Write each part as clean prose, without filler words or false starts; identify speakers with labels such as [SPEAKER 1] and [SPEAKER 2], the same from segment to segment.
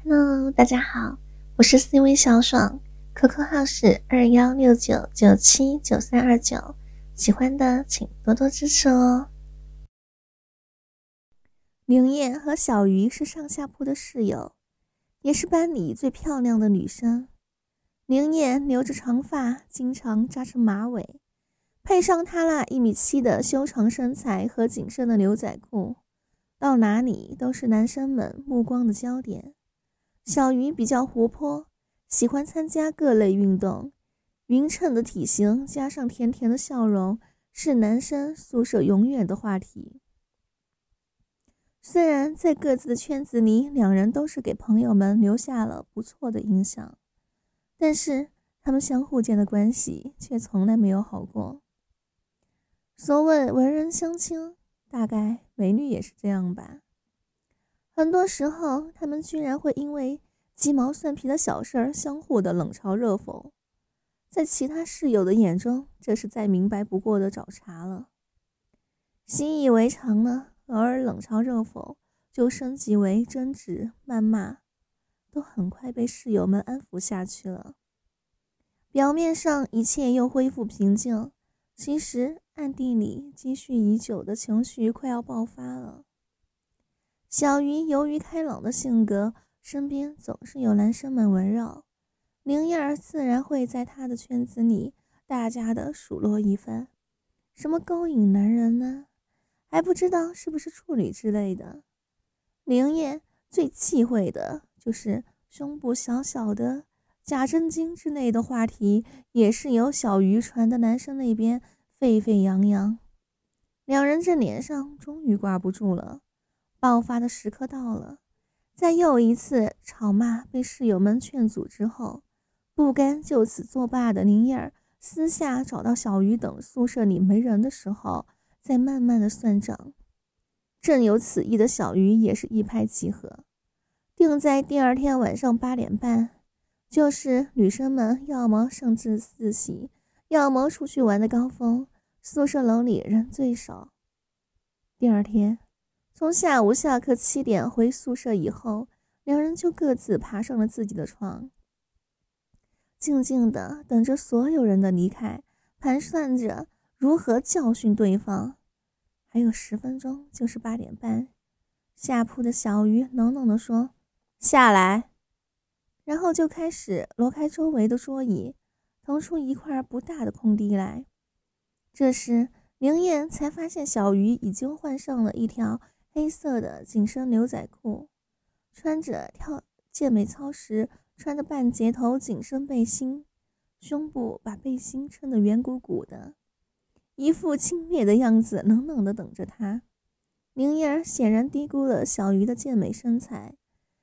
[SPEAKER 1] Hello，大家好，我是 CV 小爽，QQ 号是2169979329，喜欢的请多多支持哦。
[SPEAKER 2] 灵燕和小鱼是上下铺的室友，也是班里最漂亮的女生。灵燕留着长发，经常扎成马尾，配上她那1.7米的修长身材和紧身的牛仔裤，到哪里都是男生们目光的焦点。小鱼比较活泼，喜欢参加各类运动，匀称的体型加上甜甜的笑容，是男生宿舍永远的话题。虽然在各自的圈子里，两人都是给朋友们留下了不错的印象，但是他们相互间的关系却从来没有好过。所谓文人相亲，大概美女也是这样吧。很多时候，他们居然会因为鸡毛蒜皮的小事儿相互的冷嘲热讽，在其他室友的眼中，这是再明白不过的找茬了。习以为常了，偶尔冷嘲热讽就升级为争执、谩骂，都很快被室友们安抚下去了。表面上一切又恢复平静，其实暗地里积蓄已久的情绪快要爆发了。小鱼由于开朗的性格，身边总是有男生们围绕，灵燕儿自然会在她的圈子里大家的数落一番，什么勾引男人呢，还不知道是不是处女之类的。灵燕最忌讳的就是胸部小小的假正经之类的话题，也是由小鱼传的男生那边沸沸扬扬。两人这脸上终于挂不住了，爆发的时刻到了。在又一次吵骂被室友们劝阻之后，不甘就此作罢的灵燕儿私下找到小鱼等宿舍里没人的时候，再慢慢的算账。正有此意的小鱼也是一拍即合，定在第二天晚上8点半，就是女生们要么上自习，要么出去玩的高峰，宿舍楼里人最少。第二天从下午下课7点回宿舍以后，两人就各自爬上了自己的床，静静的等着所有人的离开，盘算着如何教训对方。还有10分钟就是8点半，下铺的小鱼冷冷地说：“下来。”然后就开始挪开周围的桌椅，腾出一块不大的空地来。这时灵燕才发现小鱼已经换上了一条黑色的紧身牛仔裤，穿着跳健美操时穿的半截头紧身背心，胸部把背心撑得圆鼓鼓的，一副轻蔑的样子，冷冷地等着他。灵燕显然低估了小鱼的健美身材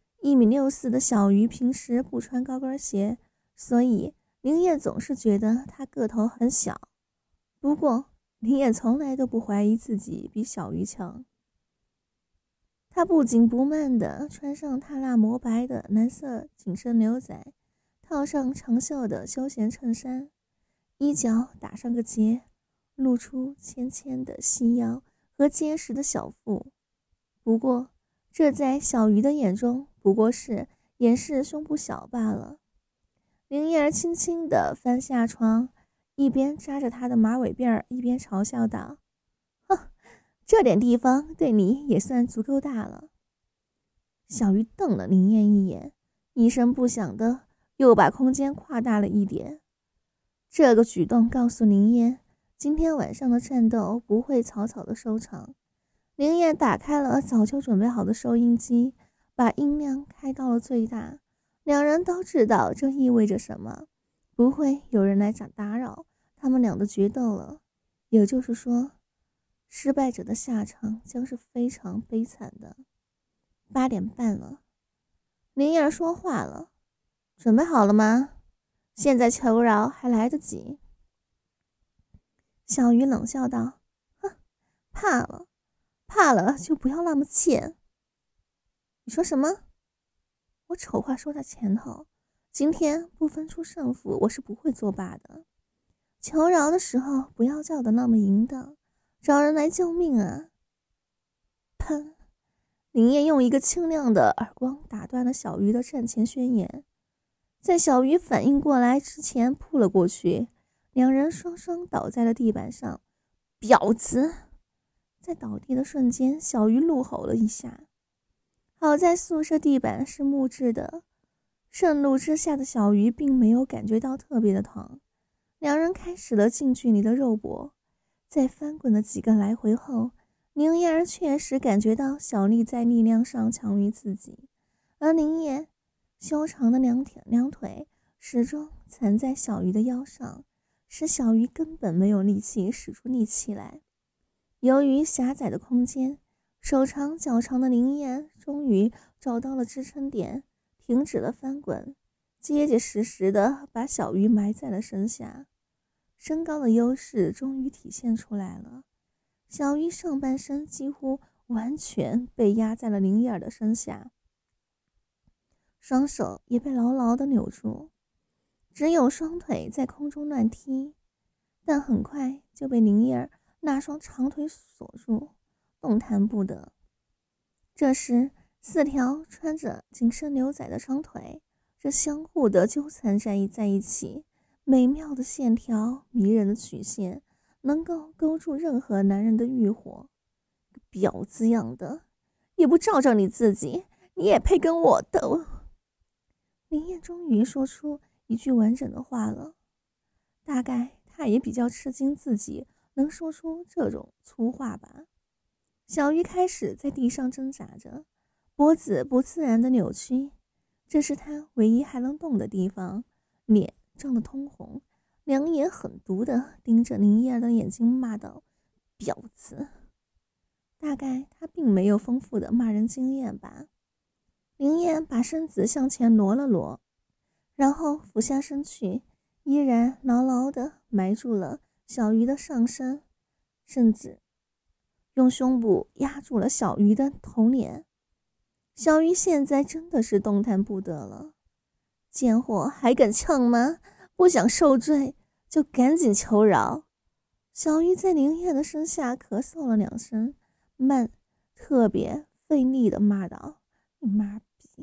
[SPEAKER 2] ，1.64米的小鱼平时不穿高跟鞋，所以灵燕总是觉得他个头很小。不过灵燕从来都不怀疑自己比小鱼强。他不紧不慢地穿上他那磨白的蓝色紧身牛仔，套上长袖的休闲衬衫，衣角打上个结，露出纤纤的细腰和结实的小腹。不过这在小鱼的眼中不过是掩饰胸部小罢了。灵燕儿轻轻地翻下床，一边扎着她的马尾辫，一边嘲笑道：“哼，这点地方对你也算足够大了。”小鱼瞪了灵燕一眼，一声不响的又把空间扩大了一点。这个举动告诉灵燕，今天晚上的战斗不会草草的收场。灵燕打开了早就准备好的收音机，把音量开到了最大。两人都知道这意味着什么，不会有人来打扰他们俩的决斗了。也就是说，失败者的下场将是非常悲惨的。8点半了，灵燕说话了：“准备好了吗？现在求饶还来得及。”小鱼冷笑道：“哼，怕了就不要那么贱。”“你说什么？”“我丑话说在前头，今天不分出胜负，我是不会作罢的。求饶的时候不要叫得那么淫荡，找人来救命啊！”砰！ 林燕用一个清亮的耳光打断了小鱼的战前宣言，在小鱼反应过来之前扑了过去，两人双双倒在了地板上。婊子！在倒地的瞬间，小鱼怒吼了一下。好在宿舍地板是木质的，盛怒之下的小鱼并没有感觉到特别的疼。两人开始了近距离的肉搏，在翻滚了几个来回后，宁燕儿确实感觉到小丽在力量上强于自己，而宁燕修长的两腿始终缠在小鱼的腰上，使小鱼根本没有力气使出力气来。由于狭窄的空间，手长脚长的宁燕终于找到了支撑点，停止了翻滚，结结实实地把小鱼埋在了身下。身高的优势终于体现出来了，小鱼上半身几乎完全被压在了宁燕儿的身下，双手也被牢牢地扭住，只有双腿在空中乱踢，但很快就被宁燕儿那双长腿锁住，动弹不得。这时4条穿着紧身牛仔的长腿这相互的纠缠在一起，美妙的线条，迷人的曲线，能够勾住任何男人的欲火。婊子样的，也不照照你自己，你也配跟我斗？林燕终于说出一句完整的话了，大概她也比较吃惊自己能说出这种粗话吧。小鱼开始在地上挣扎着，脖子不自然的扭曲，这是她唯一还能动的地方，脸涨得通红，两眼狠毒地盯着林燕的眼睛骂道：婊子！大概她并没有丰富的骂人经验吧。林燕把身子向前挪了挪，然后俯下身去，依然牢牢地埋住了小鱼的上身，甚至用胸部压住了小鱼的头脸。小鱼现在真的是动弹不得了。贱货还敢呛吗？不想受罪就赶紧求饶。小鱼在林燕的身下咳嗽了2声，特别费力地骂道：你妈逼！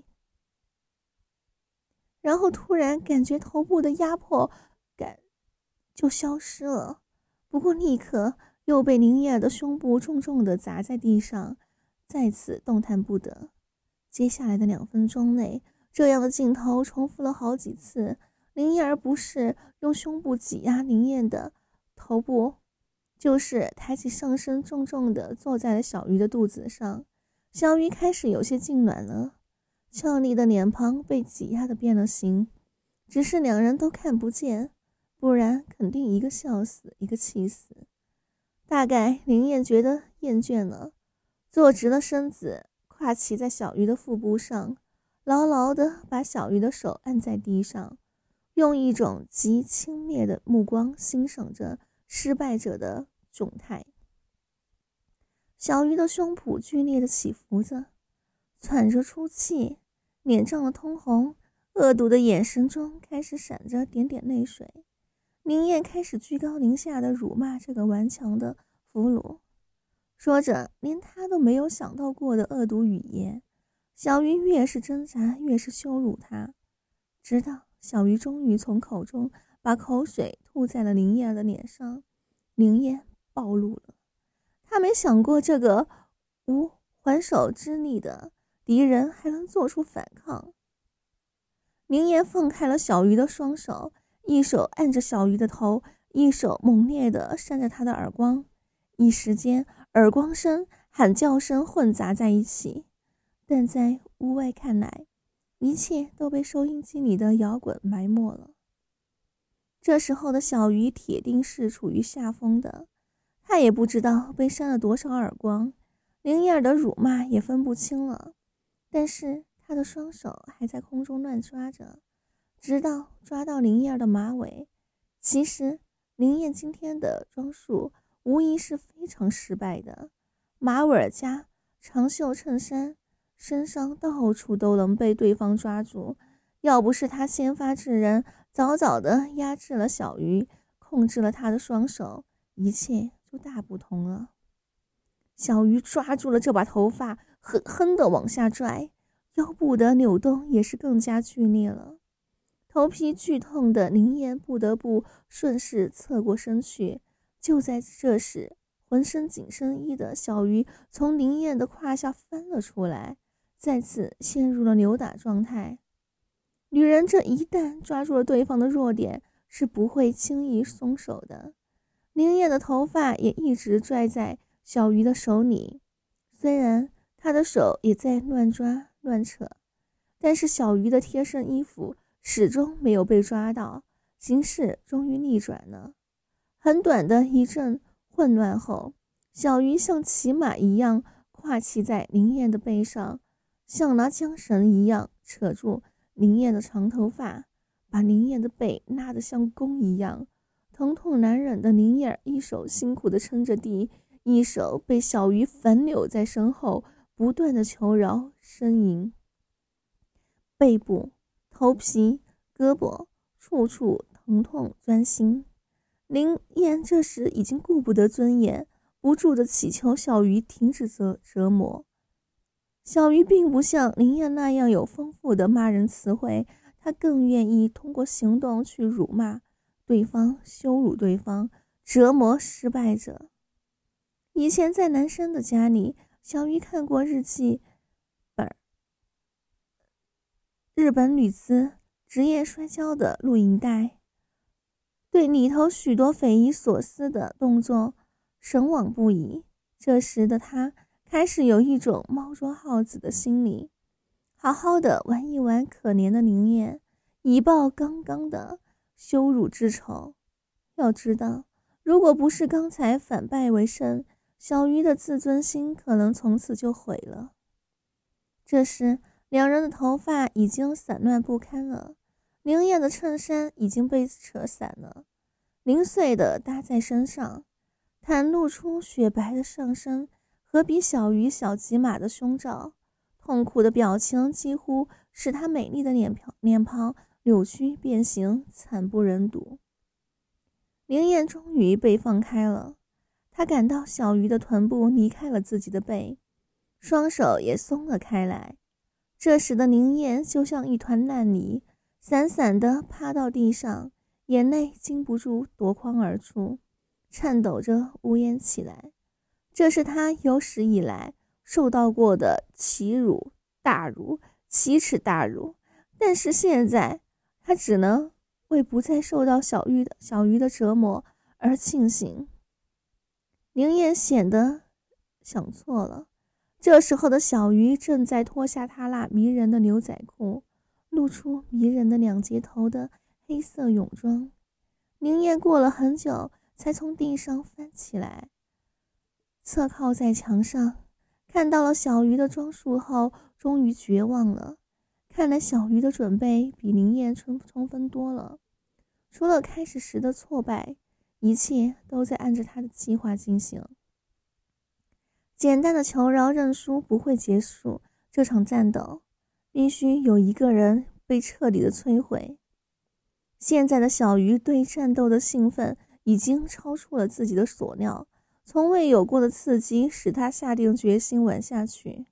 [SPEAKER 2] 然后突然感觉头部的压迫感就消失了，不过立刻又被林燕的胸部重重地砸在地上，再次动弹不得。接下来的2分钟内，这样的镜头重复了好几次。林燕儿不是用胸部挤压林燕的头部，就是抬起上身重重地坐在了小鱼的肚子上。小鱼开始有些痉挛了，俏丽的脸庞被挤压得变了形，只是两人都看不见，不然肯定一个笑死一个气死。大概林燕觉得厌倦了，坐直了身子，跨骑在小鱼的腹部上，牢牢地把小鱼的手按在地上，用一种极轻蔑的目光欣赏着失败者的窘态。小鱼的胸脯剧烈地起伏着，喘着粗气，脸涨得通红，恶毒的眼神中开始闪着点点泪水。林燕开始居高临下地辱骂这个顽强的俘虏，说着连他都没有想到过的恶毒语言。小鱼越是挣扎，越是羞辱他，直到小鱼终于从口中把口水吐在了林燕的脸上。林燕暴露了，他没想过这个无还手之力的敌人还能做出反抗。林燕放开了小鱼的双手，一手按着小鱼的头，一手猛烈地扇着他的耳光，一时间耳光声、喊叫声混杂在一起。但在屋外看来，一切都被收音机里的摇滚埋没了。这时候的小鱼铁定是处于下风的，他也不知道被扇了多少耳光，林燕的辱骂也分不清了，但是他的双手还在空中乱抓着，直到抓到林燕的马尾。其实林燕今天的装束无疑是非常失败的，马尾加长袖衬衫，身上到处都能被对方抓住。要不是他先发制人，早早地压制了小鱼，控制了他的双手，一切就大不同了。小鱼抓住了这把头发， 哼地往下拽，腰部的扭动也是更加剧烈了。头皮剧痛的林燕不得不顺势侧过身去。就在这时，浑身紧身衣的小鱼从林燕的胯下翻了出来，再次陷入了扭打状态。女人这一旦抓住了对方的弱点，是不会轻易松手的。林燕的头发也一直拽在小鱼的手里，虽然她的手也在乱抓乱扯，但是小鱼的贴身衣服始终没有被抓到，形势终于逆转了。很短的一阵混乱后，小鱼像骑马一样跨骑在林燕的背上，像拿缰绳一样扯住林燕的长头发，把林燕的背拉得像弓一样。疼痛难忍的林燕一手辛苦地撑着地，一手被小鱼反扭在身后，不断地求饶呻吟。背部、头皮、胳膊处处疼痛钻心。林燕这时已经顾不得尊严，不住地祈求小鱼停止折磨。小鱼并不像林燕那样有丰富的骂人词汇，她更愿意通过行动去辱骂对方，羞辱对方，折磨失败者。以前在男生的家里，小鱼看过日记本日本女子职业摔跤的录影带，对里头许多匪夷所思的动作神往不已。这时的他开始有一种猫捉耗子的心理，好好的玩一玩可怜的林燕，以报刚刚的羞辱之仇。要知道，如果不是刚才反败为胜，小鱼的自尊心可能从此就毁了。这时两人的头发已经散乱不堪了，林燕的衬衫已经被扯散了，零碎的搭在身上，袒露出雪白的上身和比小鱼小几码的胸罩。痛苦的表情几乎使她美丽的脸庞扭曲变形，惨不忍睹。林燕终于被放开了，她感到小鱼的臀部离开了自己的背，双手也松了开来。这时的林燕就像一团烂泥，散散地趴到地上，眼泪禁不住夺眶而出，颤抖着呜咽起来。这是她有史以来受到过的奇辱大辱，奇耻大辱。但是现在她只能为不再受到小鱼的折磨而庆幸。林燕显得想错了。这时候的小鱼正在脱下她那迷人的牛仔裤，露出迷人的两截头的黑色泳装。林燕过了很久才从地上翻起来，侧靠在墙上，看到了小鱼的装束后，终于绝望了。看来小鱼的准备比林燕充分多了，除了开始时的挫败，一切都在按着他的计划进行。简单的求饶认输不会结束这场战斗，必须有一个人被彻底的摧毁。现在的小鱼对战斗的兴奋已经超出了自己的所料，从未有过的刺激使他下定决心玩下去。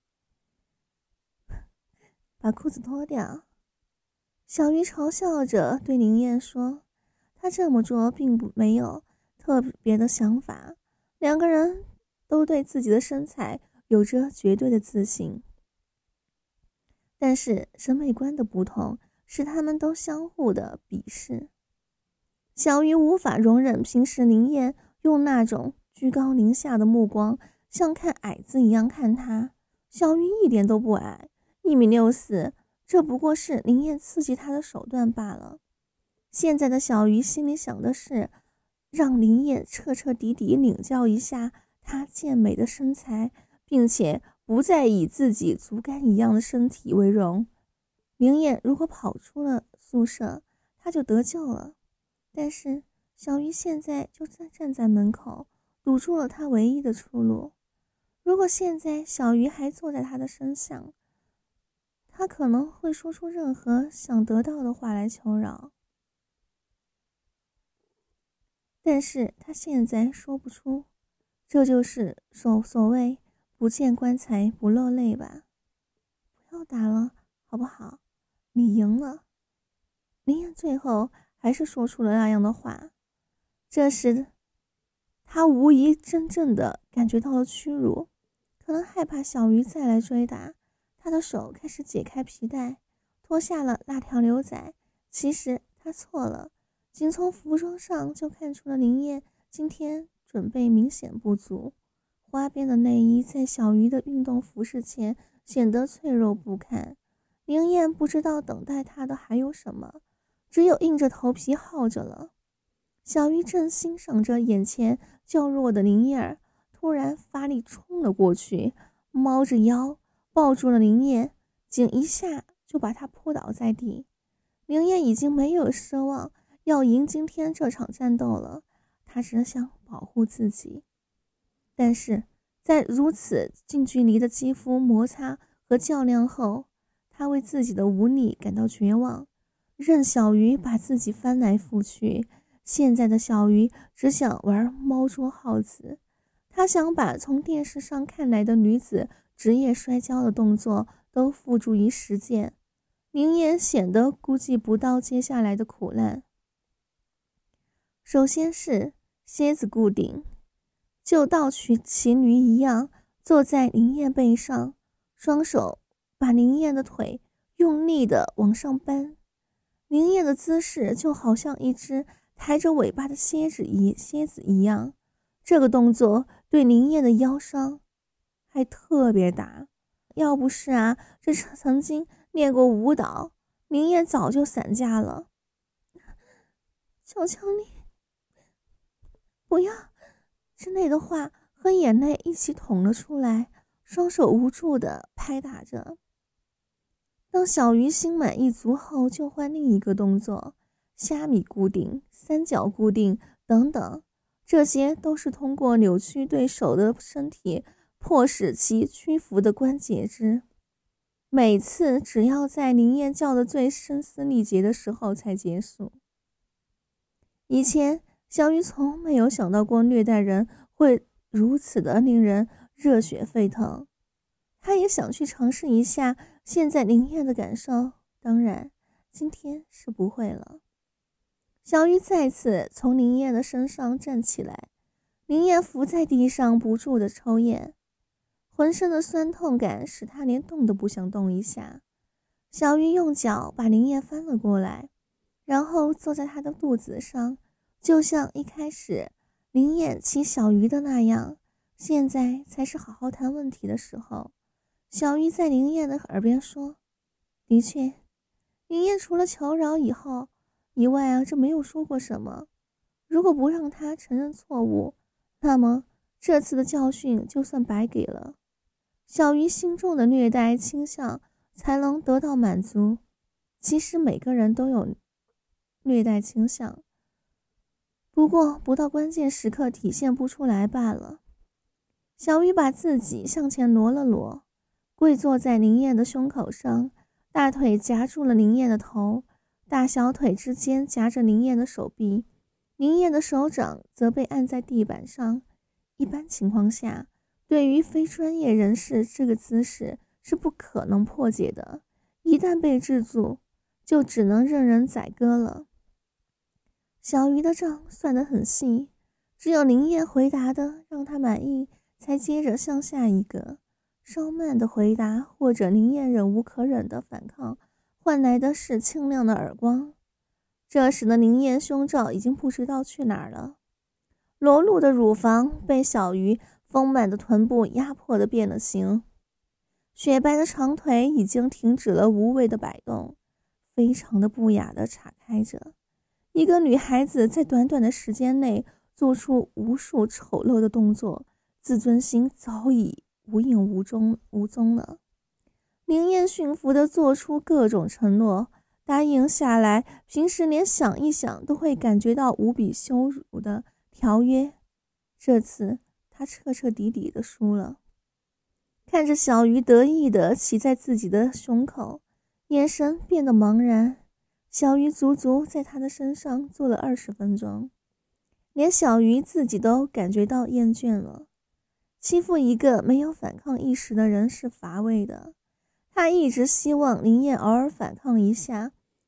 [SPEAKER 2] 把裤子脱掉，小鱼嘲笑着对林燕说，他这么做并没有特别的想法，两个人都对自己的身材有着绝对的自信，但是审美观的不同使他们都相互的鄙视。小鱼无法容忍平时林燕用那种居高临下的目光像看矮子一样看他。小鱼一点都不矮，1.64米，这不过是林燕刺激他的手段罢了。现在的小鱼心里想的是让林燕彻彻底底领教一下她健美的身材，并且不再以自己竹竿一样的身体为荣。林燕如果跑出了宿舍，她就得救了。但是小鱼现在就站在门口，堵住了她唯一的出路。如果现在小鱼还坐在她的身上，她可能会说出任何想得到的话来求饶。但是她现在说不出，这就是所谓不不见棺材不落泪吧。不要打了，好不好？你赢了。林燕最后还是说出了那样的话。这时他无疑真正的感觉到了屈辱，可能害怕小鱼再来追打，他的手开始解开皮带，脱下了那条牛仔。其实他错了，仅从服装上就看出了林燕今天准备明显不足，花边的内衣在小鱼的运动服饰前显得脆弱不堪。林燕不知道等待他的还有什么，只有硬着头皮耗着了。小鱼正欣赏着眼前较弱的林燕，突然发力冲了过去，猫着腰抱住了林燕，仅一下就把她扑倒在地。林燕已经没有奢望要赢今天这场战斗了，她只想保护自己。但是在如此近距离的肌肤摩擦和较量后，她为自己的无力感到绝望，任小鱼把自己翻来覆去。现在的小鱼只想玩猫捉耗子，她想把从电视上看来的女子职业摔跤的动作都付诸于实践。林燕显得估计不到接下来的苦难。首先是蝎子固定，就盗取骑驴一样坐在林燕背上，双手把林燕的腿用力地往上扳。林燕的姿势就好像一只抬着尾巴的蝎子一样，这个动作对林燕的腰伤还特别大。要不是这曾经练过舞蹈，林燕早就散架了。求求你，不要！之类的话和眼泪一起捅了出来，双手无助地拍打着。当小鱼心满意足后，就换另一个动作，虾米固定、三角固定等等，这些都是通过扭曲对手的身体，迫使其屈服的关节之。每次只要在林燕叫得最声嘶力竭的时候才结束。以前小鱼从没有想到过虐待人会如此的令人热血沸腾，他也想去尝试一下现在林燕的感受，当然今天是不会了。小鱼再次从林燕的身上站起来，林燕伏在地上不住地抽咽，浑身的酸痛感使他连动都不想动一下。小鱼用脚把林燕翻了过来，然后坐在他的肚子上，就像一开始林燕骑小鱼的那样。现在才是好好谈问题的时候。小鱼在林燕的耳边说，的确，林燕除了求饶以外这没有说过什么。如果不让他承认错误，那么这次的教训就算白给了。小鱼心中的虐待倾向才能得到满足。其实每个人都有虐待倾向，不过不到关键时刻体现不出来罢了。小鱼把自己向前挪了挪，跪坐在林燕的胸口上，大腿夹住了林燕的头，大小腿之间夹着林燕的手臂，林燕的手掌则被按在地板上。一般情况下，对于非专业人士，这个姿势是不可能破解的，一旦被制住，就只能任人宰割了。小鱼的账算得很细，只有林燕回答的让他满意，才接着向下一个。稍慢的回答或者林燕忍无可忍的反抗，换来的是清亮的耳光。这时的林燕胸罩已经不知道去哪儿了，裸露的乳房被小鱼丰满的臀部压迫的变了形，雪白的长腿已经停止了无谓的摆动，非常的不雅的岔开着。一个女孩子在短短的时间内做出无数丑陋的动作，自尊心早已无影无踪了。林燕驯服地做出各种承诺，答应下来平时连想一想都会感觉到无比羞辱的条约，这次他彻彻底底地输了。看着小鱼得意地骑在自己的胸口，眼神变得茫然。小鱼足足在他的身上坐了20分钟，连小鱼自己都感觉到厌倦了。 欺负一个没有反抗意识的人是乏味的。他一直希望林燕偶尔反抗一下，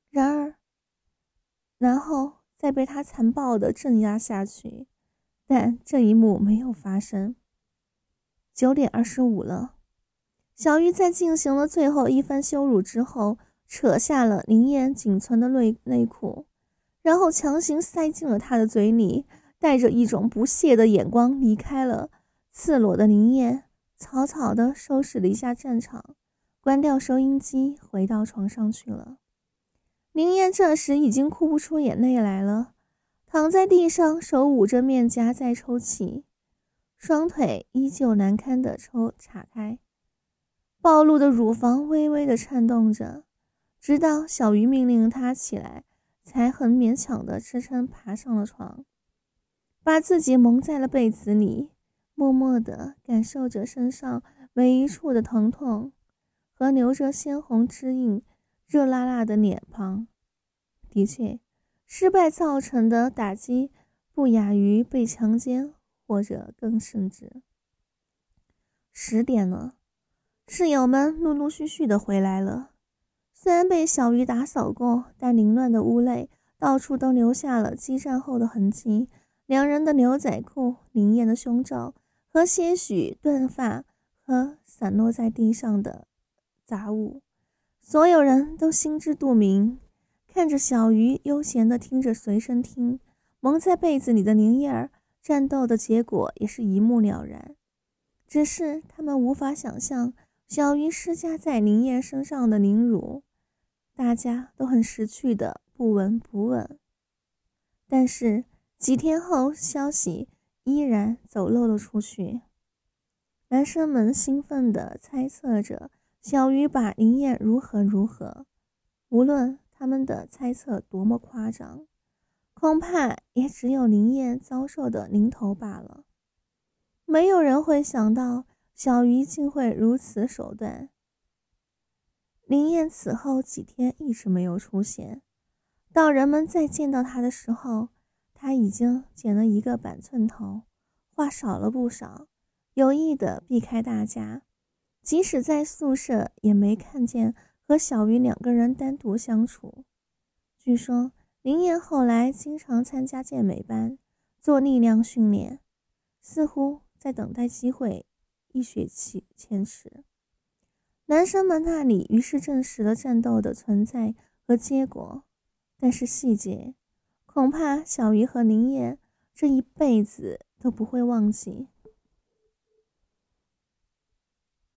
[SPEAKER 2] 然后再被他残暴地镇压下去，但这一幕没有发生。9点25了，小鱼在进行了最后一番羞辱之后，扯下了林燕仅存的内裤，然后强行塞进了他的嘴里，带着一种不屑的眼光离开了。赤裸的林燕草草地收拾了一下战场，关掉收音机，回到床上去了。林燕这时已经哭不出眼泪来了，躺在地上，手捂着面颊在抽泣，双腿依旧难堪地岔开，暴露的乳房微微地颤动着，直到小鱼命令她起来，才很勉强地支撑爬上了床，把自己蒙在了被子里，默默地感受着身上每一处的疼痛和流着鲜红汁印热辣辣的脸庞。的确，失败造成的打击不亚于被强奸，或者更甚至。10点了，室友们陆陆续续的回来了。虽然被小鱼打扫过，但凌乱的屋内到处都留下了激战后的痕迹，两人的牛仔裤、林燕的胸罩和些许断发和散落在地上的杂物，所有人都心知肚明。看着小鱼悠闲地听着随身听，蒙在被子里的林燕儿，战斗的结果也是一目了然。只是他们无法想象小鱼施加在林燕身上的凌辱，大家都很识趣的不闻不问。但是几天后，消息依然走漏了出去。男生们兴奋地猜测着小鱼把林燕如何，无论他们的猜测多么夸张，恐怕也只有林燕遭受的零头罢了。没有人会想到小鱼竟会如此手段。林燕此后几天一直没有出现，到人们再见到她的时候，她已经剪了一个板寸头，话少了不少，有意地避开大家，即使在宿舍也没看见和小鱼2个人单独相处。据说林燕后来经常参加健美班，做力量训练，似乎在等待机会，一雪前耻。男生们那里于是证实了战斗的存在和结果，但是细节恐怕小鱼和林燕这一辈子都不会忘记。